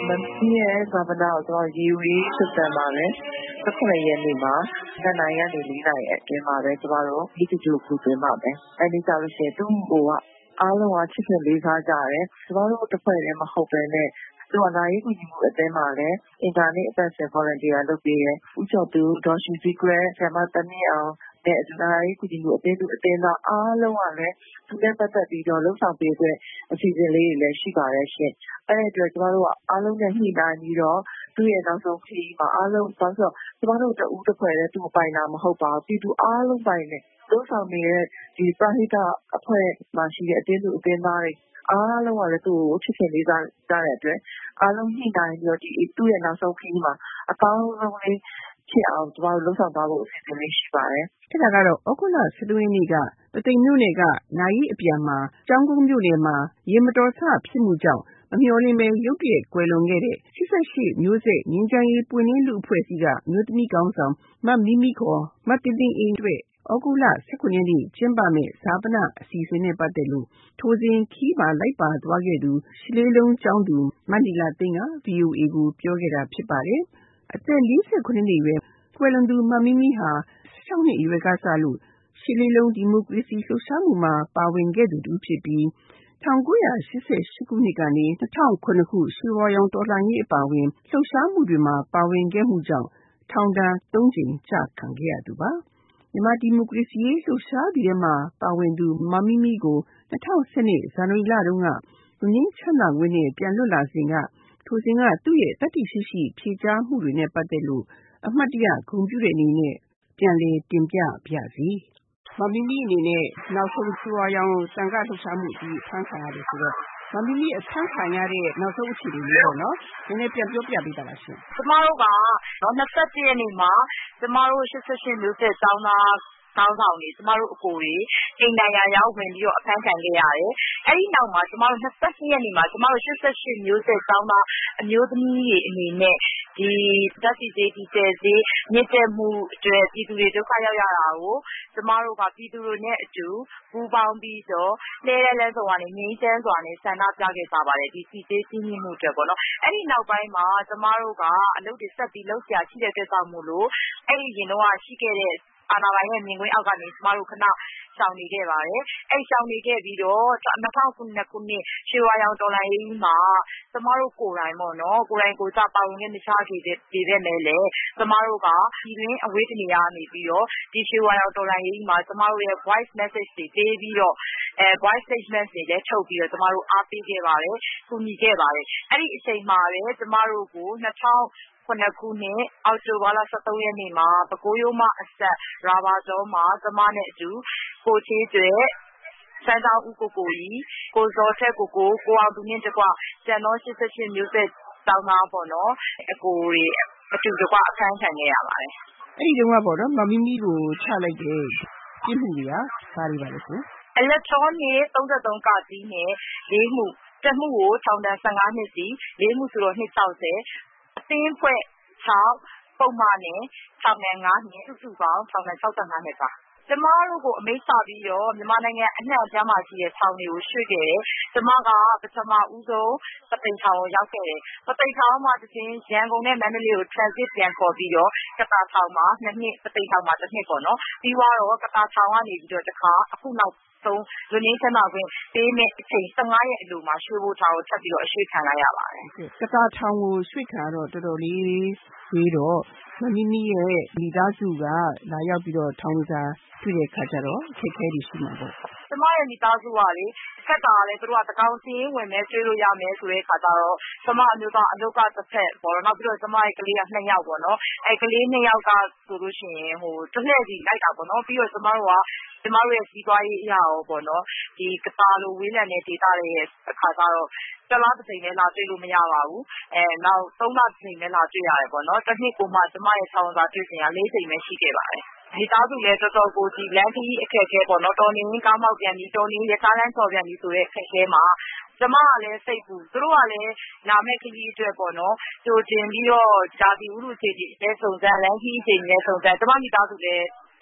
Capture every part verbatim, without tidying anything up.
မမီးရဲ့ဈာပနကိုကျွန်တော်ရေဝေးစစ်တမ်းပါပဲ၁၇ရက်နေ့မှာနှစ်နာရီကနေလေးနာရီအတွင်းမှာပဲကျွန်တော်တို့ဒီတူကူသွင်းပါမယ်အဲဒီကြလို့ရှိရင်သူ့ကိုကအားလုံးကချစ်ခင်လေးစားကြတယ်ကျွန်တော်တို့တစ်ဖွဲ့လည်းမဟုတ်ပဲနဲ့သူကနာရီကူညီမှုအသင်းမှာလည်းအင်တာနက်အပတ်စဉ် volunteer လုပ်ပေးတယ်ဦးကျော်သူဒေါ်ရှိစီကွဲဆရာမတမီးအောင်နဲ့အနာရီကူညီမှုအသင်းသူအသင်းသားအားလုံးကလည်းသူနဲ့ပတ်သက်ပြီးတော့လှုပ်ဆောင်ပေးတဲ့အစီအစဉ်လေးတွေလည်းရှိပါတယ်ရှင်အဲ့ဒီအတွက်ကျွန်တော်တို့ကအားလုံးနဲ့ညှိနှိုင်းပြီးတော့သူ့ရဲ့နောက်ဆုံးခရီးမှာအားလုံးဆိုတော့ကျွန်တော်တို့တဦးတစ်ဖွဲ့လည်းသူ့ပိုင်တာမဟုတ်ပါဘူးပြည်သူအားလုံးပိုင်တယ်လှုပ်ဆောင်နေတဲ့ဒီပရိသတ်အဖွဲ့မှာရှိတဲ့အသင်းသူအသင်းသားတွေအားလုံးကလည်းသူ့ကိုချစ်ခင်လေးစားကြတဲ့အတွက်အားလုံးညှိနှိုင်းပြီးတော့ဒီသူ့ရဲ့နောက်ဆုံးခရီးမှာအကောင်းဆုံးလေးဖြစ်အောင်ကျွန်တော်တို့လှုပ်ဆောင်သွားဖို့အစီအစဉ်လေးရှိပါတယ်။အဲ့ဒါကတော့ဩဂုတ်လ၁၃ရက်နေ့ကပသိမ်မြို့နယ်ကနာရီအပြန်မှာကျောင်းကုန်းမြို့နယ်မှာရေမတော်ဆဖြစ်မှုကြောင့်မမျှော်လင့်ပဲရုတ်တရက်ကွယ်လွန်ခဲ့တဲ့၈၈မျိုးဆက်ငြိမ်းချမ်းရေးပွင့်လင်းလူအဖွဲ့အစည်းကအမျိုးသမီးခေါင်းဆောင်မမီမီခေါ်မတင်တင်အေးအတွက်ဩဂုတ်လ၁၇ရက်နေ့ကျင်းပမယ့်ဈာပနအစီအစဉ်နဲ့ပတ်သက်လို့ထိုစဉ်ခီးမှာလိုက်ပါသွားခဲ့သူရှစ်လေးလုံးကျောင်းသူမနီလာသိန်းက ဗွီအိုအေ ကိုပြောခဲ့တာဖြစ်ပါတယ်။အသက်၄၇နှစ်အရွယ်ကွယ်လွန်သူမမီမီဟာ၁၆နှစ်အရွယ်ကစလို့ရှစ်လေးလုံးဒီမိုကရေစီလှုပ်ရှားမှုမှာပါဝင်ခဲ့သူတူဖြစ်ပြီး၁၉၈၈ခုနှစ်ကနေ၂၀၀၇ခုရွှေဝါရောင်တော်လှန်ရေးအပါအဝင်လှုပ်ရှားမှုတွေမှာပါဝင်ခဲ့မှုကြောင့်ထောင်ဒဏ်သုံးကြိမ်ကျခံခဲ့ရသူပါမြန်မာဒီမိုကရေစီရေးလှုပ်ရှားပြီးမှပါဝင်သူမမီမီကို၂၀၁၂ဇန်နဝါရီလတုန်းကငြိမ်းချမ်းသာခွင့်နဲ့ပြန်လွတ်လာစဉ်ကထိုစဉ်ကသူ့ရဲ့တတိရှိရှိဖြေကြားမှုတွေနဲ့ပတ်သက်လို့အမှတ်တရဂုဏ်ပြုတဲ့အနေနဲ့ပြန်လည်တင်ပြပါရစေ။မမီမီအနေနဲ့နောက်ဆုံးရွှေဝါရောင်သံဃာလှုပ်ရှားမှုဒီဖန်ခံရတယ်ဆိုတော့မမီမီအခန်းခံရတဲ့နောက်ဆုံးအခြေအနေလေးပေါ့နော်။နည်းနည်းပြန်ပြောပြပေးပါလားရှင်။ကျမတို့ကနော်၂၁ရက်နေ့မှာကျမတို့၈၈မျိုးဆက်ကျောင်းသားကောင်းဆောင်တွေကျမတို့အကိုတွေအိမ်နိုင်ရာရောက်ဝင်ပြီးတော့အခန်းခံခဲ့ရတယ်။အဲဒီနောက်မှာကျမတို့၂၈ရက်နေ့မှာကျမတို့၈၈မျိုးဆက်ကျောင်းသားအမျိုးသမီးတွေအနေနဲ့ဒီဓာတ်ဆီဈေးဒီဇယ်ဈေးမြင့်တက်မှုအတွက်ပြည်သူတွေဒုက္ခရောက်ရတာကိုကျမတို့ကပြည်သူတွေနဲ့အတူပူးပေါင်းပြီးတော့လဲလဲလဲဆိုကနေငြိမ်းချမ်းစွာနဲ့ဆန္ဒပြခဲ့ကြပါတယ်ဒီဆီဈေးကြီးမြင့်မှုအတွက်ပေါ့နော်။အဲဒီနောက်ပိုင်းမှာကျမတို့ကအလုပ်တွေဆက်ပြီးလုပ်ဆရာရှိတဲ့အတွက်ကြောင့်မို့လို့အဲဒီရင်တော့ရှိခဲ့တဲ့အာဏာပိုင်ရဲ့မြင်ကွင်းအောက်ကနေကျမတို့ခဏရှောင်နေခဲ့ပါတယ်။အဲဒီရှောင်နေခဲ့ပြီးတော့၂၀၀၇ခုနှစ်ရွှေဝါရောင်တော်လှန်ရေးမှာကျမတို့ကိုယ်တိုင်ပေါ့နော်ကိုယ်တိုင်ကိုယ်ကျပါဝင်ခဲ့မချခဲ့ပေမဲ့လည်းကျမတို့ကပြည်တွင်းအဝေးတနေရာနေပြီးတော့ဒီရွှေဝါရောင်တော်လှန်ရေးမှာကျမတို့ရဲ့ voice message တွေပေးပြီးတော့အဲ voice statement တွေလည်းထုတ်ပြီးတော့ကျမတို့အားပေးခဲ့ပါတယ်။ကူညီခဲ့ပါတယ်။အဲဒီအချိန်မှာပဲကျမတို့ကို၂၀၀၇ခုနှစ်အောက်တိုဘာလ၁၃ရက်နေ့မှာပဲခူးရိုးမအစပ်ရာဘာကျောမှာကျမနဲ့အတူကိုချေးကျွဲစမ်းတောင်းဦးကိုကိုကြီးကိုဇော်ထက်ကိုကိုကိုအောင်သူမြင့်တကွကျန်သော၈၈မျိုးဆက်တောင်းသားပေါ့နော်အကိုတွေအတူတကွအခန်းခံခဲ့ရပါတယ်။အဲဒီတုန်းကပေါ့နော်မမီမီကိုချလိုက်တဲ့ပြစ်မှုတွေကဘာတွေပါလဲဆိုအီလက်ထရောနစ်၃၃ကစီးနဲ့လေးမှုတစ်မှုကိုထောင်ဒဏ်၁၅နှစ်စီလေးမှုဆိုတော့နှစ်၆၀အသင်းဖွဲ့၆ပုံမှန်နဲ့ထောင်ဒဏ်၅နှစ်စုစုပေါင်းထောင်ဒဏ်၆၅နှစ်ပါကျမတို့ကိုအမိန့်ချပြီးတော့မြန်မာနိုင်ငံအနှံ့အပြားမှာရှိတဲ့ထောင်တွေကိုရွှေ့ခဲ့တယ်။ကျမကပထမဦးဆုံးပသိမ်ထောင်ကိုရောက်ခဲ့တယ်။ပသိမ်ထောင်မှာတစ်ချိန်ရန်ကုန်နဲ့မန္တလေးကို transit ပြန်ခေါ်ပြီးတော့ကတာထောင်မှာနှစ်နှစ်ပသိမ်ထောင်မှာတစ်နှစ်ပေါ့နော်။ပြီးတော့ကတာထောင်ကနေပြီးတော့တစ်ခါအခုနောက်ဆုံးလူငင်းချမ်းသာခွင့်ပေးမဲ့အချိန်၁၅ရက်အလိုမှာရွှေဘိုထောင်ကိုထပ်ပြီးတော့အရွှေ့ခံလိုက်ရပါတယ်။ကတာထောင်ကိုရွှေ့ခံတော့တော်တော်လေးပြီးတော့မမီမီရဲ့မိသားစုကလာရောက်ပြီးတော့ထောင်စာတွေ့တဲ့ခါကျတော့ခက်ခဲတွေရှိမှာပေါ့။ကျမရဲ့မိသားစုကလေခက်တာလေသူတို့ကတကောင်စီရင်ဝင်မယ်ကျွေးလို့ရမယ်ဆိုတဲ့ခါကျတော့ကျမအမျိုးသားအလုတ်ကတစ်ဖက်ပေါ့နော်နောက်ပြီးတော့ကျမရဲ့ကလေးကနှစ်ယောက်ပေါ့နော်အဲကလေးနှစ်ယောက်ကဆိုလို့ရှိရင်ဟိုတစ်လှည့်စီလိုက်တာပေါ့နော်ပြီးတော့ကျမတို့ကကျမတို့ရဲ့စီးပွားရေးအရာရောပေါ့နော်ဒီကတာလိုဝေးလံတဲ့ဒေတာတွေရဲ့အခါကျတော့တလားတစ်ချိန်နဲ့လာတွေ့လို့မရပါဘူးအဲနောက်သုံးလတစ်ချိန်နဲ့လာတွေ့ရတယ်ပေါ့နော်တစ်နှစ်ကိုမှကျမရဲ့ထောင်စာတွေ့စဉ်ကလေးချိန်ပဲရှိခဲ့ပါတယ်ဒီသားစုလည်းတော်တော်ကိုဒီလမ်းကြီးအခက်အခဲပေါ့နော်တော်နေကားမောက်ပြန်ပြီးတော်နေရထားလမ်းချော်ပြန်ပြီးဆိုတဲ့အခက်အခဲမှာကျမကလည်းစိတ်ပူသူတို့ကလည်းလာမဲ့ခရီးအတွက်ပေါ့နော်ကြိုတင်ပြီးတော့ဂျာတီဥလူချေတီလဲစုံစမ်းလမ်းကြီးအချိန်လဲစုံစမ်းကျမမိသားစုလည်း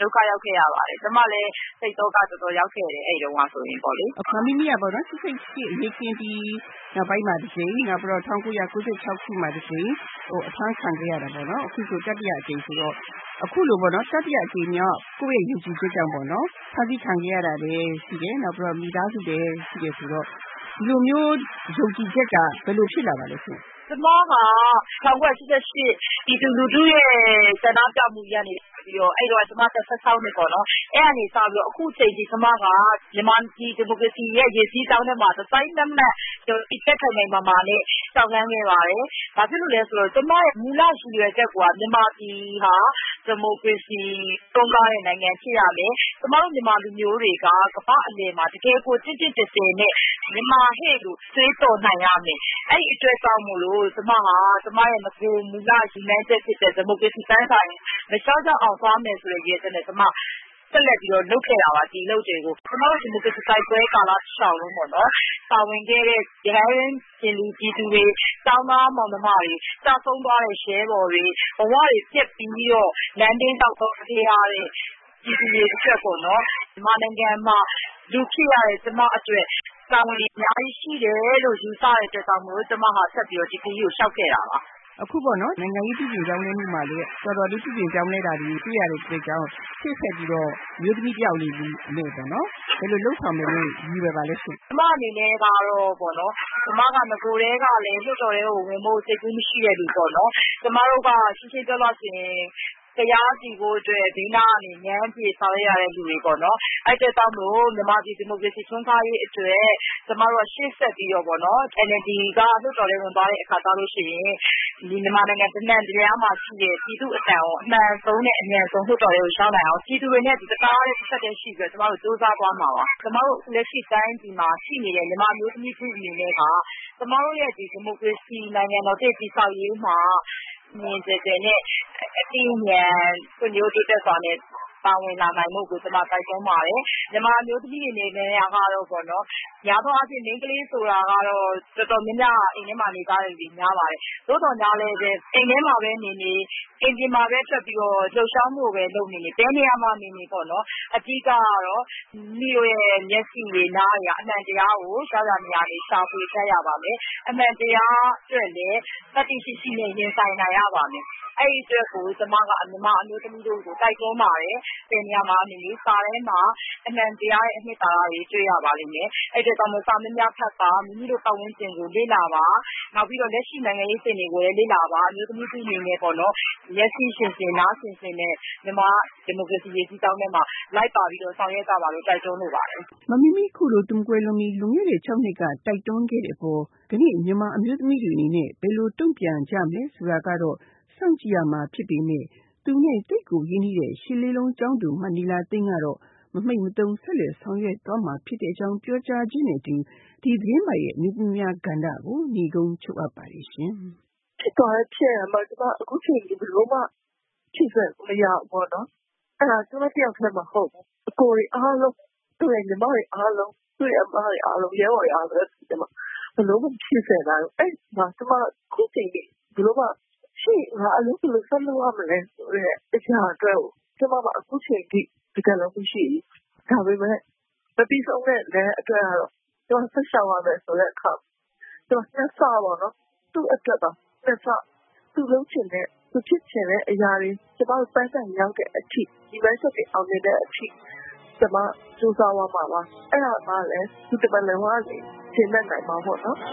ဒုက္ခရောက်ခဲ့ရပါတယ်။ကျမလည်းစိတ်ဒုက္ခတော်တော်ရောက်ခဲ့တယ်အဲ့ဒီတော့ဆိုရင်ပေါ့လေ။မမီမီကပေါ့နော်၈၈အရေးခင်းပြီးနောက်ပိုင်းမှာတစ်ချိန်နောက်ပြီးတော့၁၉၉၆ခုမှာတစ်ချိန်ဟိုအဖမ်းခံခဲ့ရတာပေါ့နော်အခုဆိုတတိယအကြိမ်ဆိုတော့အခုလိုပေါ့နော်တတိယအကြိမ်မြောက်ကိုယ့်ရဲ့ယုံကြည်ချက်ကြောင့်ပေါ့နော်ဖန်တီးခံခဲ့ရတာလည်းရှိတယ်နောက်ပြီးတော့မိသားစုလည်းရှိတယ်ဆိုတော့ဒီလိုမျိုးယုံကြည်ချက်ကဘယ်လိုဖြစ်လာပါလဲရှင်ကျမက၁၉၈၈ပြည်သူလူထုရဲ့ဆန္ဒပြမှုရနေပြီးတော့အဲ့တော့ကျမသက်ဆက်ဆောင်နေပေါ့နော်အဲ့အနေစပြီးတော့အခုချိန်ကြီးကျမကမြန်မာပြည်ဒီမိုကရေစီရဲ့ရည်စည်းတောင်းတဲ့မှာတိုင်းလက်မှတ်ဒီတက်ထိုင်နေမှာမှာနဲ့တောင်းခံခဲ့ပါတယ်။ဘာဖြစ်လို့လဲဆိုတော့ကျမရဲ့မူလရှိရွယ်ချက်ကမြန်မာပြည်ဟာဒီမိုကရေစီတွန်းကားတဲ့နိုင်ငံဖြစ်ရမယ်။ကျမတို့မြန်မာလူမျိုးတွေကကမ္ဘာအလယ်မှာတကယ်ကိုတင့်တင့်တယ်တယ်နဲ့မြန်မာဟဲ့လို့သွေးတော်နိုင်ရမယ်။အဲ့ဒီအတွက်ကြောင့်မို့လို့ကျမဟာကျမရဲ့မကူမူလယူနိုင်ချက်ဖြစ်တဲ့ဒီမိုကရေစီတိုင်းဆိုင်မလျှောက်ကြအောင်သွားမယ်ဆိုတဲ့ရည်စက်နဲ့ကျမဆက်လက်ပြီးတော့လုပ်ခဲ့တာပါဒီလုပ်တွေကိုကျမတို့ဒီမိုကရေစီတိုက်ပွဲကာလတစ်လျှောက်လုံးပေါ့နော်ပါဝင်ခဲ့တဲ့ရဟန်းရှင်လူပြည်သူတွေတောင်းသားမောင်နှမတွေတာဆုံးသွားတဲ့ရှဲဘော်တွေဘဝတွေပြက်ပြီးတော့လမ်းတင်းတောက်တော့ခေးရတဲ့ပြည်သူတွေအတွက်ပေါ့နော်မြန်မာနိုင်ငံမှာလူဖြစ်ရတဲ့ကျမအတွက်တာဝန်အများကြီးရှိတယ်လို့ယူဆတဲ့အတွက်ကြောင့်မို့ကျမဟာဆက်ပြီးတော့ဒီခရီးကိုရှောက်ခဲ့တာပါအခုပေါ့နော်နိုင်ငံရေးပြည်ပြင်ကြောင်းလဲမှုမှာလေတော်တော်လေးပြည်ပြင်ကြောင်းလဲတာတွေတွေ့ရတဲ့အတွက်ကြောင့်ဖြစ်ဆက်ပြီးတော့မျိုးသမီးတယောက်လေးကြီးအနေပေါ့နော်ဘယ်လိုလုပ်ဆောင်မယ်လို့ရည်ရွယ်ပါလဲရှင်ကျမအနေနဲ့ကတော့ပေါ့နော်ကျမကငကိုယ်တည်းကလည်းလွတ်တော်တွေကိုဝင်ဖို့စိတ်ကူးမရှိတဲ့လူပေါ့နော်ကျမတို့ကရှင်းရှင်းပြောလို့ရှိရင်တရားစီဖို့အတွက်ဒီနာကနေဉာဏ်ပြေဆောင်ရတဲ့လူတွေပေါ့နော်အဲ့တဲ့တောင်းလို့မြန်မာပြည်ဒီမိုကရေစီထွန်းကားရေးအတွက်ကျမတို့ရှေ့ဆက်ပြီးတော့ပေါ့နော် N L D ကလွတ်တော်တွေဝင်သွားတဲ့အခါကျလို့ရှိရင်ဒီမြန်မာနိုင်ငံတနင်္တရားမှာရှိတဲ့ပြည်သူအတန်ကိုအမှန်ဆုံးနဲ့အမြန်ဆုံးလွတ်တော်တွေကိုရှောင်းနိုင်အောင်ပြည်သူတွေနဲ့ဒီတကားတဲ့ဆက်တဲ့ရှိပြီးတော့ကျမတို့စူးစမ်းသွားမှာပါကျမတို့လက်ရှိတိုင်းပြည်မှာရှိနေတဲ့မြန်မာမျိုးသမီးတွေအနေနဲ့ကကျမတို့ရဲ့ဒီဒီမိုကရေစီနိုင်ငံတော်တည်ဆောက်ရေးမှာမြင်ကြတဲ့နဲ့အပြင်းမြန်ကိုမျိုးတိုးတက်စွာနဲ့ပါဝင်လာနိုင်မှုကိုကျွန်မတိုက်တွန်းပါတယ်။မြန်မာမျိုးသမီးတွေအနေနဲ့ကတော့ပေါ့နော်။ညာတော့အဖြစ်မိန်းကလေးဆိုတာကတော့တော်တော်များများအိမ်ထဲမှာနေကြတယ်ပြီးများပါတယ်။သို့တော်များလည်းပဲအိမ်ထဲမှာပဲနေနေအိမ်ပြင်မှာပဲထွက်ပြီးတော့လှုပ်ရှားမှုပဲလုပ်နေနေဘယ်နေရာမှာနေနေပေါ့နော်။အဓိကကတော့မိတို့ရဲ့မျက်စိတွေနားရအမှန်တရားကိုရှားရနေရနေရှာဖွေချက်ရပါမယ်။အမှန်တရားအတွက်လည်းတတိရှိရှိနဲ့ရင်ဆိုင်နိုင်ရပါမယ်။အဲ့ဒီအတွက်ကိုကျွန်မကအမြမအမျိုးသမီးတို့ကိုတိုက်တွန်းပါတယ်။ဒီနေရာမှာနေနေစာထဲမှာအမှန်တရားရဲ့အနှစ်သာရတွေတွေ့ရပါလိမ့်မယ်။အဲ့ဒီတော့စာမများဖတ်ပါမိမိတို့ပတ်ဝန်းကျင်ကိုလေ့လာပါ။နောက်ပြီးတော့လက်ရှိနိုင်ငံရေးစင်တွေကိုလည်းလေ့လာပါအမျိုးသမီးတွေအနေနဲ့ပေါ့နော်။လက်ရှိရှင်ရှင်နားရှင်ရှင်နဲ့မြန်မာဒီမိုကရေစီရေးကြီးတောင်းထဲမှာလိုက်ပါပြီးတော့ဆောင်ရွက်ကြပါလို့တိုက်တွန်းလိုပါတယ်။မမီမီခုလိုတုံကွယ်လုံးပြီးလူငယ်တွေ၆နှစ်ကတိုက်တွန်းခဲ့တဲ့အပေါ်ဒီနေ့မြန်မာအမျိုးသမီးတွေအနေနဲ့ဘယ်လိုတုံ့ပြန်ကြမလဲဆိုတာကတော့စောင့်ကြည့်ရမှာဖြစ်ပေမဲ့သူနဲ့တိတ်ကိုရင်းနှီးတဲ့ရှစ်လေးလုံးကျောင်းသူမနီလာသိန်းကတော့မမိတ်မတုံဆက်လက်ဆောင်ရွက်သွားမှာဖြစ်တဲ့အကြောင်းပြောကြားခြင်းနဲ့တူဒီသတင်းမှာရဲ့အမျိုးသမီးများကဏ္ဍကိုညီကုန်းချုပ်အပ်ပါတယ်ရှင်။ဖြစ်သွားတဲ့ဖြစ်ရမှာကျမအခုချိန်ဒီဘလို့မှဖြစ်စမရဘူးနော်။အဲ့ဒါကျမတယောက်တည်းမဟုတ်ဘူး။အကိုတွေအားလုံးသူ့ရဲ့ညီမတွေအားလုံးသူ့ရဲ့အမတွေအားလုံးရဲဘော်တွေအားလုံးကျမဘလို့မှဖြစ်စလာဘူး။အဲ့ဒါကျမအခုချိန်ဒီဘလို့မှရှိငါအလုပ်လုပ်ဆက်လုပ်ရမလဲဆိုတဲ့အရာအတွက်ကိုကျမကအခုချိန်ဒီဒီကလည်းမရှိဘူး။ဒါပေမဲ့မပြီးဆုံးတဲ့လည်းအတွက်ကတော့ကျမဆက်ရှောင်ရမယ်ဆိုတဲ့အခါကျမဆက်စားပါတော့သူ့အတွက်ပါဆက်စားသူ့လုံးချင်တဲ့သူဖြစ်ချင်တဲ့အရာတွေကျမတို့ပန်းစံရောက်တဲ့အထိဒီဘက်ဆက်ပြီးအောင်နေတဲ့အထိကျမစူးစမ်းရမှာပါအဲ့ဒါမှလည်းသူတမန်လုံးဝနေရှင်းနိုင်မှာပေါ့နော်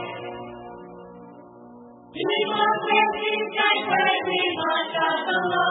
Democracy,